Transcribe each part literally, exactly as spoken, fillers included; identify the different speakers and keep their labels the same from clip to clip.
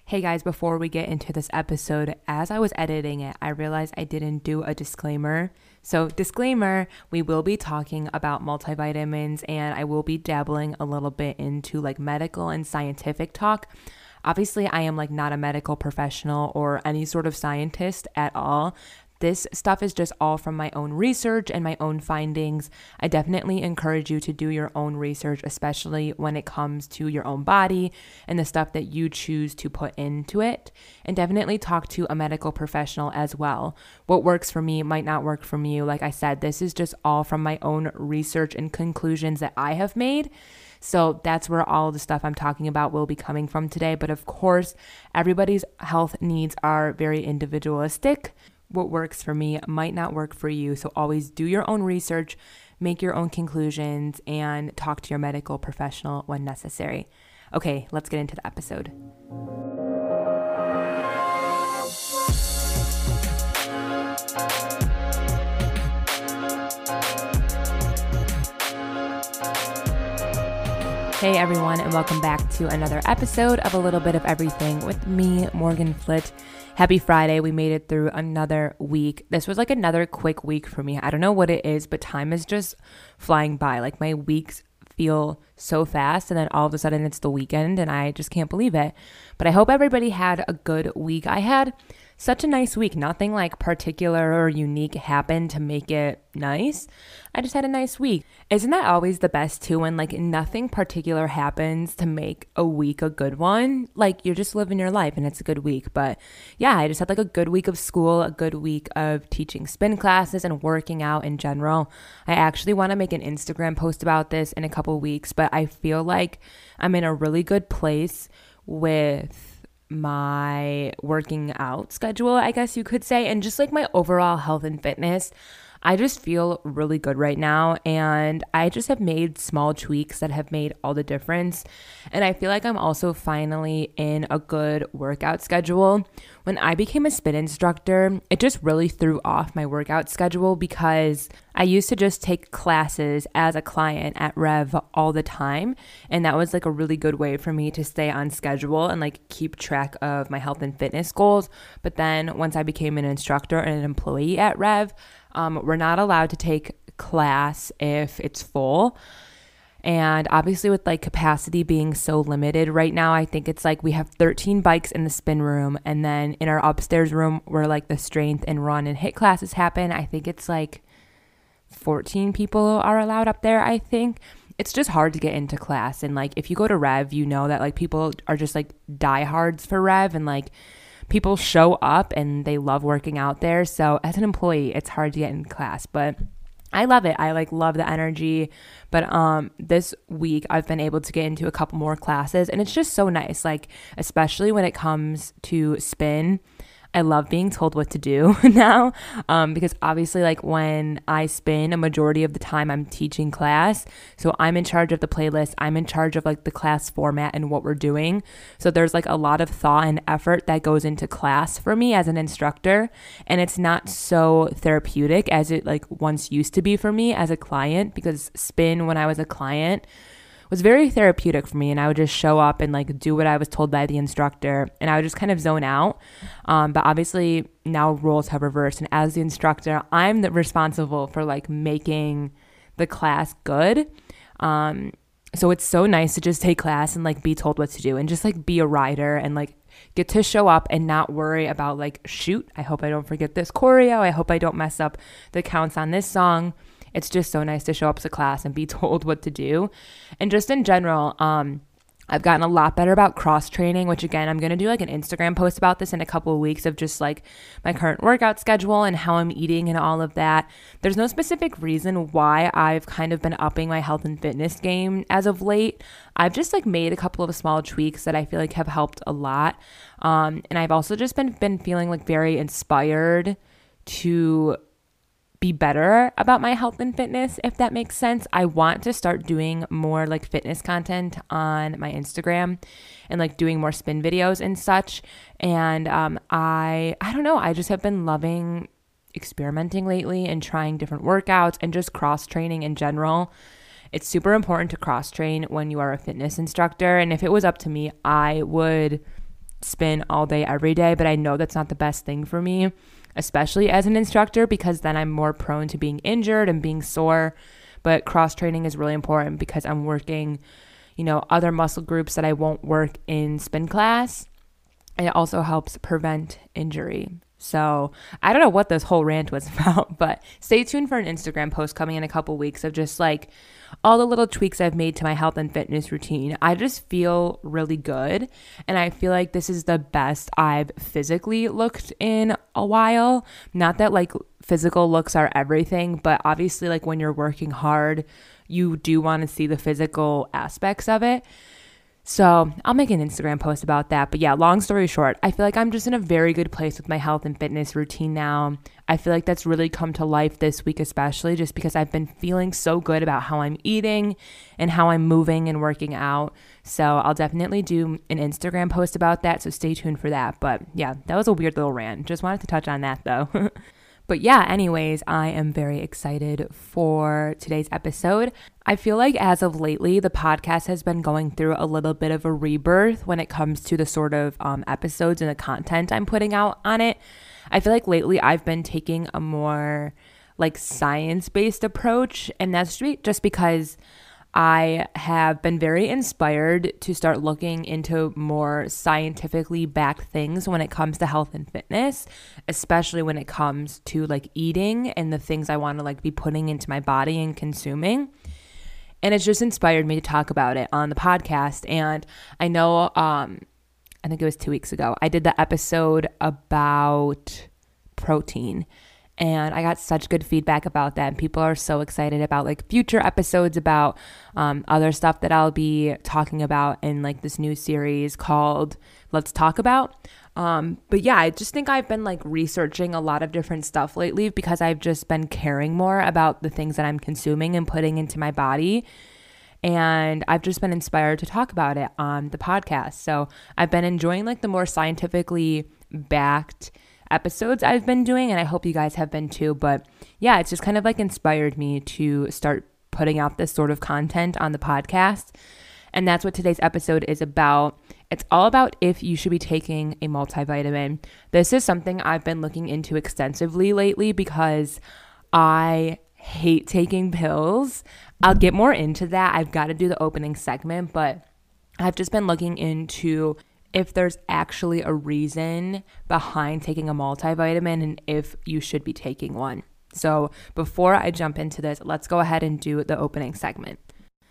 Speaker 1: Hey guys, before we get into this episode, as I was editing it, I realized I didn't do a disclaimer. So, disclaimer, we will be talking about multivitamins and I will be dabbling a little bit into like medical and scientific talk. Obviously, I am like not a medical professional or any sort of scientist at all. This stuff is just all from my own research and my own findings. I definitely encourage you to do your own research, especially when it comes to your own body and the stuff that you choose to put into it. And definitely talk to a medical professional as well. What works for me might not work for you. Like I said, this is just all from my own research and conclusions that I have made. So that's where all the stuff I'm talking about will be coming from today. But of course, everybody's health needs are very individualistic. What works for me might not work for you. So always do your own research, make your own conclusions, and talk to your medical professional when necessary. Okay, let's get into the episode. Hey everyone, and welcome back to another episode of A Little Bit of Everything with me, Morgan Flitt. Happy Friday. We made it through another week. This was like another quick week for me. I don't know what it is, but time is just flying by. Like my weeks feel so fast, and then all of a sudden it's the weekend and I just can't believe it. But I hope everybody had a good week. I had such a nice week. Nothing like particular or unique happened to make it nice. I just had a nice week. Isn't that always the best too, when like nothing particular happens to make a week a good one? Like you're just living your life and it's a good week. But yeah, I just had like a good week of school, a good week of teaching spin classes and working out in general. I actually want to make an Instagram post about this in a couple weeks, but I feel like I'm in a really good place with my working out schedule, I guess you could say, and just like my overall health and fitness. I just feel really good right now, and I just have made small tweaks that have made all the difference. And I feel like I'm also finally in a good workout schedule. When I became a spin instructor, it just really threw off my workout schedule because I used to just take classes as a client at Rev all the time, and that was like a really good way for me to stay on schedule and like keep track of my health and fitness goals. But then once I became an instructor and an employee at Rev, Um, we're not allowed to take class if it's full. And obviously with like capacity being so limited right now, I think it's like we have thirteen bikes in the spin room. And then in our upstairs room where like the strength and run and hit classes happen, I think it's like fourteen people are allowed up there, I think. It's just hard to get into class. And like if you go to Rev, you know that like people are just like diehards for Rev, and like people show up and they love working out there. So as an employee, it's hard to get in class, but I love it. I like love the energy. But um, this week I've been able to get into a couple more classes, and it's just so nice. Like, especially when it comes to spin, I love being told what to do now, um, because obviously like when I spin, a majority of the time I'm teaching class. So I'm in charge of the playlist. I'm in charge of like the class format and what we're doing. So there's like a lot of thought and effort that goes into class for me as an instructor. And it's not so therapeutic as it like once used to be for me as a client, because spin when I was a client was very therapeutic for me, and I would just show up and like do what I was told by the instructor, and I would just kind of zone out. Um, but obviously now roles have reversed, and as the instructor, I'm the responsible for like making the class good. Um, so it's so nice to just take class and like be told what to do and just like be a rider and like get to show up and not worry about like, shoot, I hope I don't forget this choreo. I hope I don't mess up the counts on this song. It's just so nice to show up to class and be told what to do. And just in general, um, I've gotten a lot better about cross training, which again, I'm going to do like an Instagram post about this in a couple of weeks of just like my current workout schedule and how I'm eating and all of that. There's no specific reason why I've kind of been upping my health and fitness game as of late. I've just like made a couple of small tweaks that I feel like have helped a lot. Um, and I've also just been, been feeling like very inspired to be better about my health and fitness, if that makes sense. I want to start doing more like fitness content on my Instagram and like doing more spin videos and such. And um, I, I don't know, I just have been loving experimenting lately and trying different workouts and just cross training in general. It's super important to cross train when you are a fitness instructor. And if it was up to me, I would spin all day, every day, but I know that's not the best thing for me, especially as an instructor, because then I'm more prone to being injured and being sore. But cross training is really important because I'm working, you know, other muscle groups that I won't work in spin class. And it also helps prevent injury. So I don't know what this whole rant was about, but stay tuned for an Instagram post coming in a couple weeks of just like all the little tweaks I've made to my health and fitness routine. I just feel really good. And I feel like this is the best I've physically looked in a while. Not that like physical looks are everything, but obviously like when you're working hard, you do want to see the physical aspects of it. So I'll make an Instagram post about that. But yeah, long story short, I feel like I'm just in a very good place with my health and fitness routine now. I feel like that's really come to life this week, especially just because I've been feeling so good about how I'm eating and how I'm moving and working out. So I'll definitely do an Instagram post about that. So stay tuned for that. But yeah, that was a weird little rant. Just wanted to touch on that though. But yeah, anyways, I am very excited for today's episode. I feel like as of lately, the podcast has been going through a little bit of a rebirth when it comes to the sort of um, episodes and the content I'm putting out on it. I feel like lately I've been taking a more like science-based approach, and that's just because I have been very inspired to start looking into more scientifically backed things when it comes to health and fitness, especially when it comes to like eating and the things I want to like be putting into my body and consuming. And it's just inspired me to talk about it on the podcast. And I know, um, I think it was two weeks ago, I did the episode about protein. And I got such good feedback about that. And people are so excited about like future episodes about um, other stuff that I'll be talking about in like this new series called Let's Talk About. Um, but yeah, I just think I've been like researching a lot of different stuff lately because I've just been caring more about the things that I'm consuming and putting into my body. And I've just been inspired to talk about it on the podcast. So I've been enjoying like the more scientifically backed episodes I've been doing, and I hope you guys have been too. But yeah, it's just kind of like inspired me to start putting out this sort of content on the podcast. And that's what today's episode is about. It's all about if you should be taking a multivitamin. This is something I've been looking into extensively lately because I hate taking pills. I'll get more into that. I've got to do the opening segment, but I've just been looking into if there's actually a reason behind taking a multivitamin and if you should be taking one. So before I jump into this, let's go ahead and do the opening segment.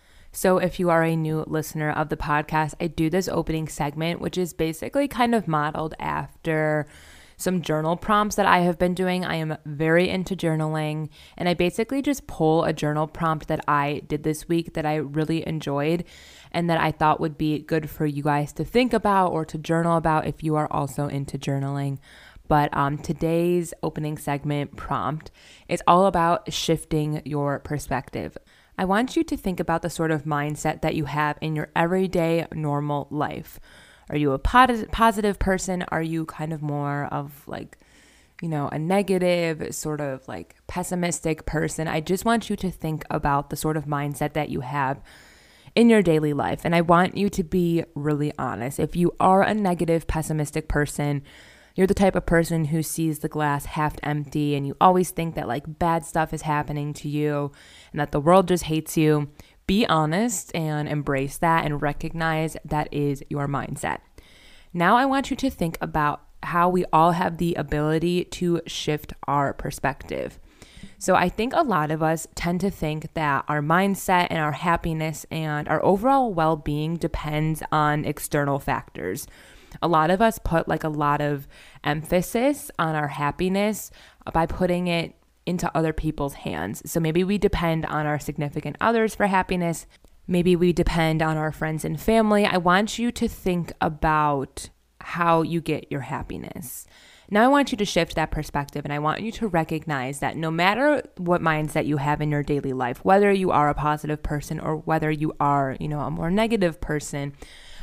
Speaker 1: So if you are a new listener of the podcast, I do this opening segment, which is basically kind of modeled after some journal prompts that I have been doing. I am very into journaling, and I basically just pull a journal prompt that I did this week that I really enjoyed and that I thought would be good for you guys to think about or to journal about if you are also into journaling. But um, today's opening segment prompt is all about shifting your perspective. I want you to think about the sort of mindset that you have in your everyday normal life. Are you a positive person? Are you kind of more of like, you know, a negative, sort of like pessimistic person? I just want you to think about the sort of mindset that you have in your daily life. And I want you to be really honest. If you are a negative, pessimistic person, you're the type of person who sees the glass half empty and you always think that like bad stuff is happening to you and that the world just hates you. Be honest and embrace that and recognize that is your mindset. Now I want you to think about how we all have the ability to shift our perspective. So I think a lot of us tend to think that our mindset and our happiness and our overall well-being depends on external factors. A lot of us put like a lot of emphasis on our happiness by putting it into other people's hands. So maybe we depend on our significant others for happiness. Maybe we depend on our friends and family. I want you to think about how you get your happiness. Now I want you to shift that perspective, and I want you to recognize that no matter what mindset you have in your daily life, whether you are a positive person or whether you are, you know, a more negative person,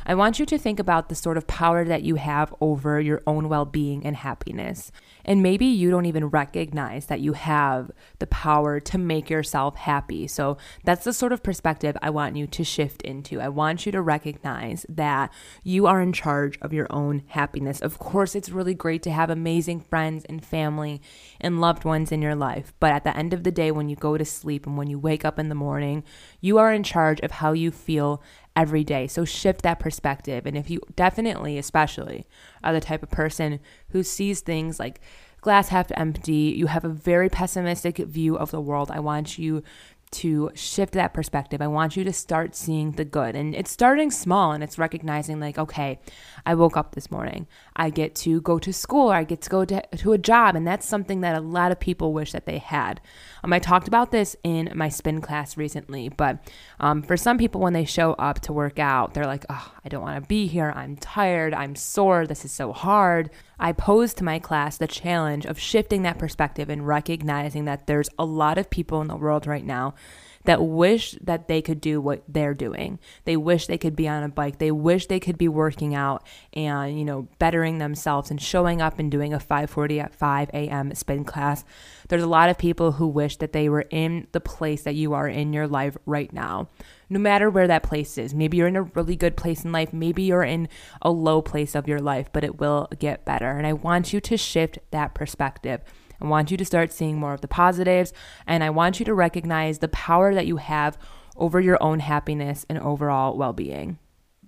Speaker 1: I want you to think about the sort of power that you have over your own well-being and happiness. And maybe you don't even recognize that you have the power to make yourself happy. So that's the sort of perspective I want you to shift into. I want you to recognize that you are in charge of your own happiness. Of course, it's really great to have amazing friends and family and loved ones in your life. But at the end of the day, when you go to sleep and when you wake up in the morning, you are in charge of how you feel every day. So shift that perspective. And if you definitely, especially, are the type of person who sees things like glass half empty, you have a very pessimistic view of the world, I want you to shift that perspective. I want you to start seeing the good. And it's starting small, and it's recognizing like, okay, I woke up this morning. I get to go to school, or I get to go to, to a job. And that's something that a lot of people wish that they had. Um, I talked about this in my spin class recently, but um, for some people, when they show up to work out, they're like, oh, I don't want to be here. I'm tired. I'm sore. This is so hard. I posed to my class the challenge of shifting that perspective and recognizing that there's a lot of people in the world right now that wish that they could do what they're doing. They wish they could be on a bike. They wish they could be working out and, you know, bettering themselves and showing up and doing a five forty-five a.m. spin class. There's a lot of people who wish that they were in the place that you are in your life right now. No matter where that place is. Maybe you're in a really good place in life. Maybe you're in a low place of your life, but it will get better. And I want you to shift that perspective. I want you to start seeing more of the positives, and I want you to recognize the power that you have over your own happiness and overall well-being.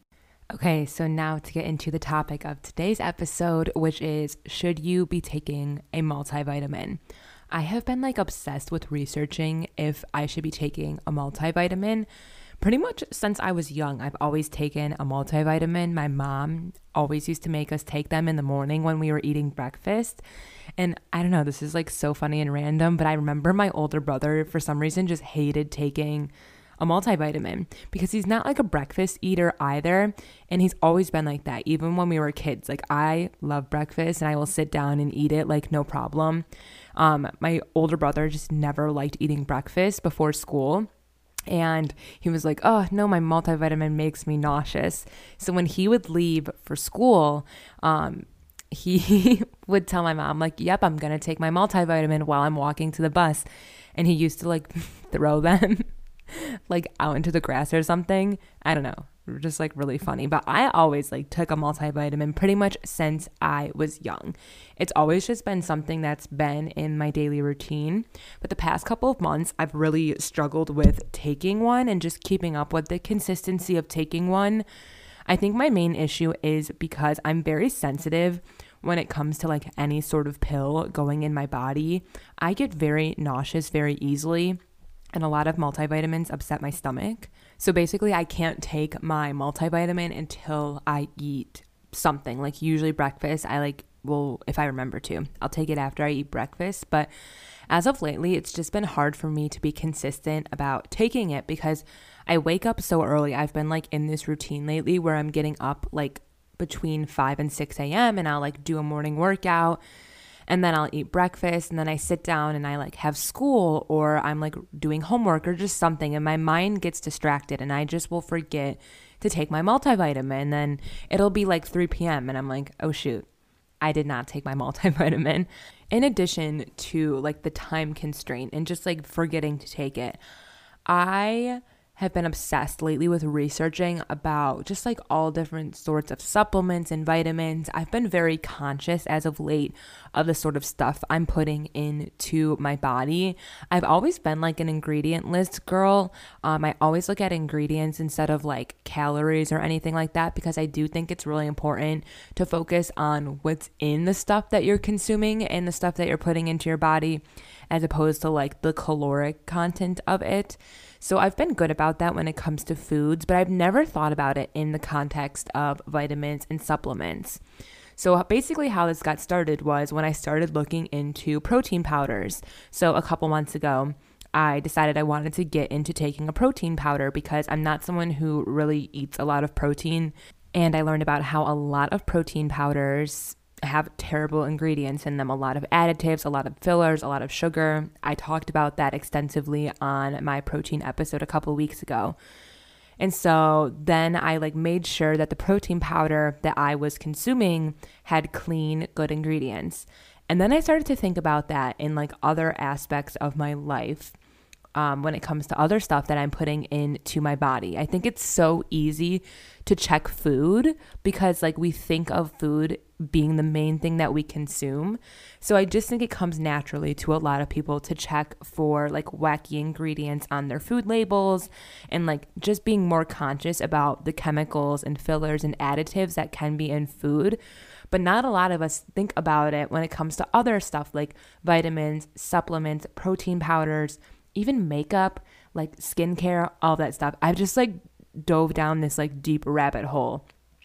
Speaker 1: Okay, so now to get into the topic of today's episode, which is, should you be taking a multivitamin? I have been like obsessed with researching if I should be taking a multivitamin. Pretty much since I was young, I've always taken a multivitamin. My mom always used to make us take them in the morning when we were eating breakfast. And I don't know, this is like so funny and random, but I remember my older brother, for some reason, just hated taking a multivitamin because he's not like a breakfast eater either. And he's always been like that, even when we were kids. Like, I love breakfast and I will sit down and eat it like no problem. Um, my older brother just never liked eating breakfast before school. And he was like, oh, no, my multivitamin makes me nauseous. So when he would leave for school, um, he would tell my mom, like, yep, I'm going to take my multivitamin while I'm walking to the bus. And he used to like throw them like out into the grass or something. I don't know. Just like really funny. But I always like took a multivitamin pretty much since I was young. It's always just been something that's been in my daily routine. But the past couple of months, I've really struggled with taking one and just keeping up with the consistency of taking one. I think my main issue is because I'm very sensitive when it comes to like any sort of pill going in my body. I get very nauseous very easily. And a lot of multivitamins upset my stomach. So basically, I can't take my multivitamin until I eat something. Like usually breakfast, I like will, if I remember to, I'll take it after I eat breakfast. But as of lately, it's just been hard for me to be consistent about taking it because I wake up so early. I've been like in this routine lately where I'm getting up like between five and six a.m. and I'll like do a morning workout. And then I'll eat breakfast and then I sit down and I like have school or I'm like doing homework or just something and my mind gets distracted and I just will forget to take my multivitamin. And then it'll be like three p.m. and I'm like, oh shoot, I did not take my multivitamin. In addition to like the time constraint and just like forgetting to take it, I have been obsessed lately with researching about just like all different sorts of supplements and vitamins. I've been very conscious as of late of the sort of stuff I'm putting into my body. I've always been like an ingredient list girl. Um, I always look at ingredients instead of like calories or anything like that because I do think it's really important to focus on what's in the stuff that you're consuming and the stuff that you're putting into your body as opposed to like the caloric content of it. So I've been good about that when it comes to foods, but I've never thought about it in the context of vitamins and supplements. So basically how this got started was when I started looking into protein powders. So a couple months ago, I decided I wanted to get into taking a protein powder because I'm not someone who really eats a lot of protein. And I learned about how a lot of protein powders have terrible ingredients in them, a lot of additives, a lot of fillers, a lot of sugar. I talked about that extensively on my protein episode a couple weeks ago. And so then I like made sure that the protein powder that I was consuming had clean, good ingredients. And then I started to think about that in like other aspects of my life. Um, when it comes to other stuff that I'm putting into my body. I think it's so easy to check food because like we think of food being the main thing that we consume. So I just think it comes naturally to a lot of people to check for like wacky ingredients on their food labels and like just being more conscious about the chemicals and fillers and additives that can be in food. But not a lot of us think about it when it comes to other stuff like vitamins, supplements, protein powders, even makeup, like skincare, all that stuff. I've just like dove down this like deep rabbit hole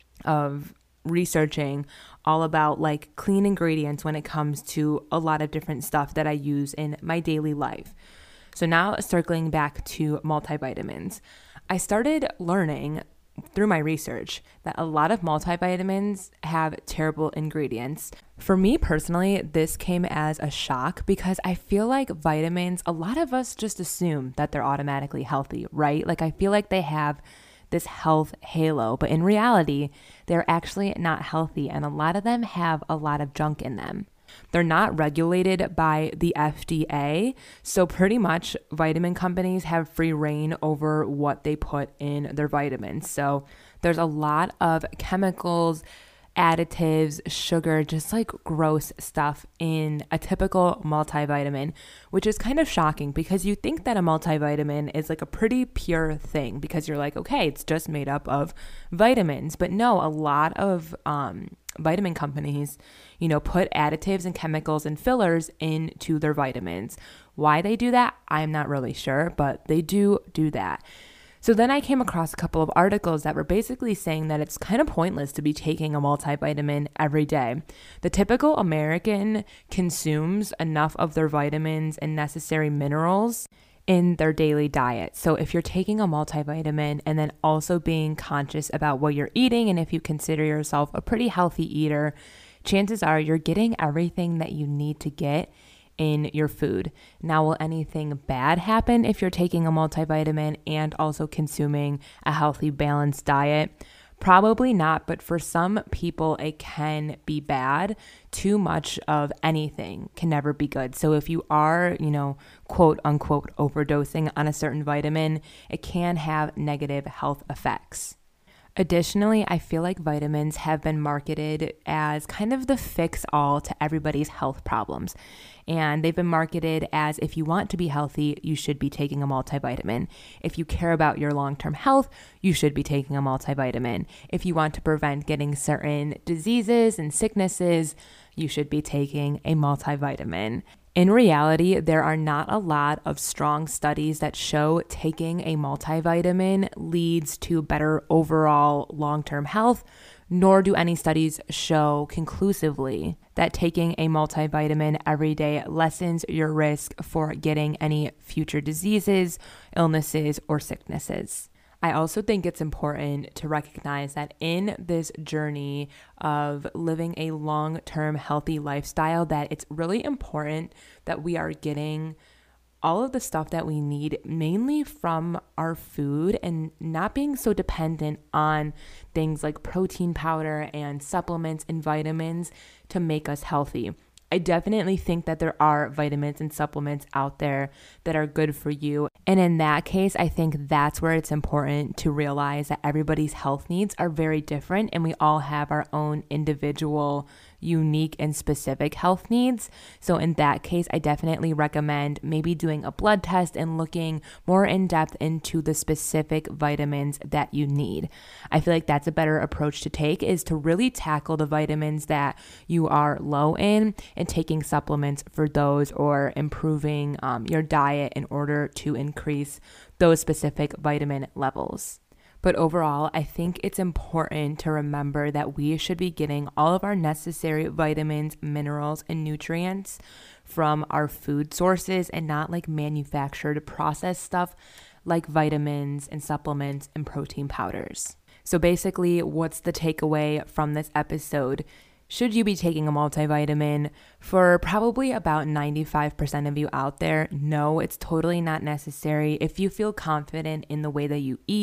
Speaker 1: of researching all about like clean ingredients when it comes to a lot of different stuff that I use in my daily life. So now circling back to multivitamins, I started learning through my research that a lot of multivitamins have terrible ingredients. For me personally, this came as a shock because I feel like vitamins, a lot of us just assume that they're automatically healthy, right? Like I feel like they have this health halo, but in reality, they're actually not healthy and a lot of them have a lot of junk in them. They're not regulated by the F D A, so pretty much vitamin companies have free reign over what they put in their vitamins. So there's a lot of chemicals, additives, sugar, just like gross stuff in a typical multivitamin, which is kind of shocking because you think that a multivitamin is like a pretty pure thing because you're like, okay, it's just made up of vitamins. But no, a lot of um, vitamin companies, you know, put additives and chemicals and fillers into their vitamins. Why they do that, I'm not really sure, but they do do that. So then I came across a couple of articles that were basically saying that it's kind of pointless to be taking a multivitamin every day. The typical American consumes enough of their vitamins and necessary minerals in their daily diet. So if you're taking a multivitamin and then also being conscious about what you're eating, and if you consider yourself a pretty healthy eater, chances are you're getting everything that you need to get in your food. Now, will anything bad happen if you're taking a multivitamin and also consuming a healthy, balanced diet? Probably not, but for some people, it can be bad. Too much of anything can never be good. So if you are, you know, quote unquote, overdosing on a certain vitamin, it can have negative health effects. Additionally, I feel like vitamins have been marketed as kind of the fix-all to everybody's health problems. And they've been marketed as if you want to be healthy, you should be taking a multivitamin. If you care about your long-term health, you should be taking a multivitamin. If you want to prevent getting certain diseases and sicknesses, you should be taking a multivitamin. In reality, there are not a lot of strong studies that show taking a multivitamin leads to better overall long-term health, nor do any studies show conclusively that taking a multivitamin every day lessens your risk for getting any future diseases, illnesses, or sicknesses. I also think it's important to recognize that in this journey of living a long-term healthy lifestyle, that it's really important that we are getting all of the stuff that we need mainly from our food and not being so dependent on things like protein powder and supplements and vitamins to make us healthy. I definitely think that there are vitamins and supplements out there that are good for you. And in that case, I think that's where it's important to realize that everybody's health needs are very different and we all have our own individual, unique and specific health needs. So in that case, I definitely recommend maybe doing a blood test and looking more in depth into the specific vitamins that you need. I feel like that's a better approach to take, is to really tackle the vitamins that you are low in and taking supplements for those, or improving um, your diet in order to increase those specific vitamin levels. But overall, I think it's important to remember that we should be getting all of our necessary vitamins, minerals, and nutrients from our food sources and not like manufactured processed stuff like vitamins and supplements and protein powders. So basically, what's the takeaway from this episode? Should you be taking a multivitamin? For probably about ninety-five percent of you out there, no, it's totally not necessary. If you feel confident in the way that you eat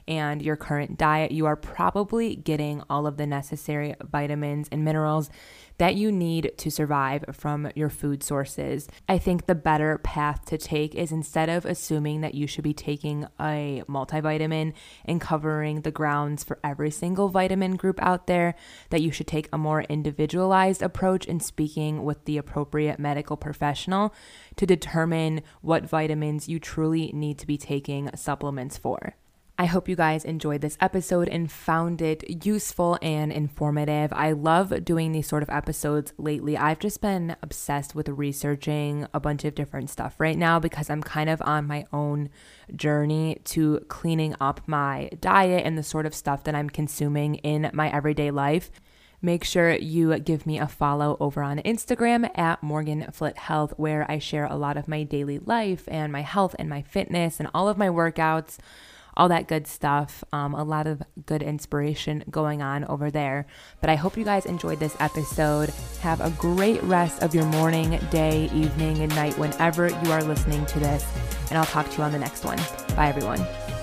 Speaker 1: and your current diet, you are probably getting all of the necessary vitamins and minerals that you need to survive from your food sources. I think the better path to take is, instead of assuming that you should be taking a multivitamin and covering the grounds for every single vitamin group out there, that you should take a more individualized approach in speaking with the appropriate medical professional to determine what vitamins you truly need to be taking supplements for. I hope you guys enjoyed this episode and found it useful and informative. I love doing these sort of episodes lately. I've just been obsessed with researching a bunch of different stuff right now because I'm kind of on my own journey to cleaning up my diet and the sort of stuff that I'm consuming in my everyday life. Make sure you give me a follow over on Instagram at Morgan Flitt Health, where I share a lot of my daily life and my health and my fitness and all of my workouts, all that good stuff. Um, a lot of good inspiration going on over there. But I hope you guys enjoyed this episode. Have a great rest of your morning, day, evening, and night whenever you are listening to this. And I'll talk to you on the next one. Bye, everyone.